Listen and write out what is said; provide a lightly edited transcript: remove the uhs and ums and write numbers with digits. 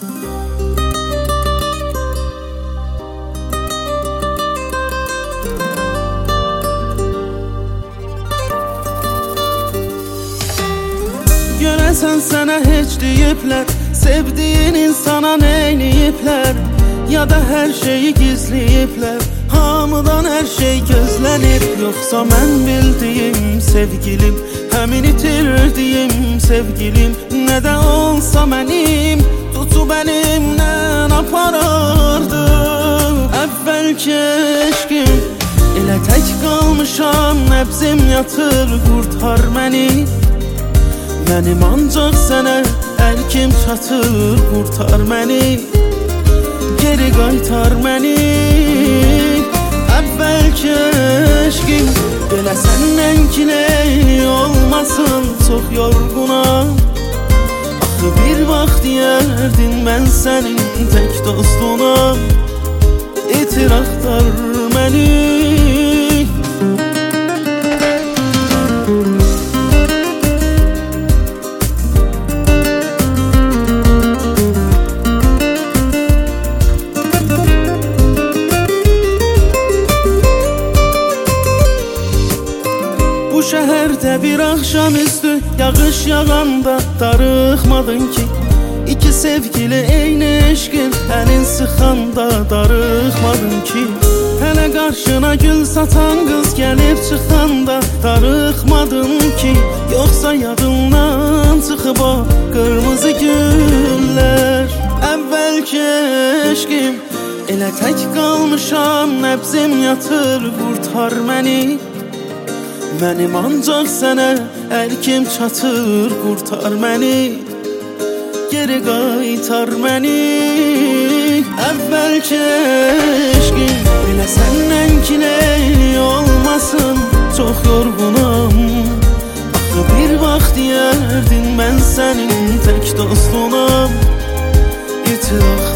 Görəsən sənə heç deyiblər, sevdiyin insana neyləyiblər, ya da hər şeyi gizləyiblər, hamıdan hər şey gözlənir. Yoxsa mən bildiyim sevgilim, həmin itirdiyim sevgilim, nə də olsa mənim tutub əlimdən aparardı. Əvvəlki eşqim, elə tək qalmışam, nəbzim yatır, qurtar məni. Mənim ancaq sənə əlkim çatır, qurtar məni, geri qaytar məni. Əvvəlki eşqim, belə səndən kiney olmasın, çox yorğunam. Axı bir vaxt deyərdin mən sənin tək dostunam, itir axtar məni. Bu şəhərdə bir axşamüstü yağış yağanda darıxmadın ki, İki sevgili eyni eşqin əlin sıxanda darıxmadın ki, hələ qarşına gül satan qız gəlib çıxanda darıxmadın ki, yoxsa yadından çıxıb o qırmızı güllər. Əvvəlki eşqim, elə tək qalmışam, nəbzim yatır, qurtar məni. Mənim ancaq sənə əlkim çatır, qurtar məni, geri qaytar məni. Əvvəlki eşqim, elə səndən kiney olmasın, çox yorğunam. Axı bir vaxt deyərdin mən sənin tək dostunam, itir axtar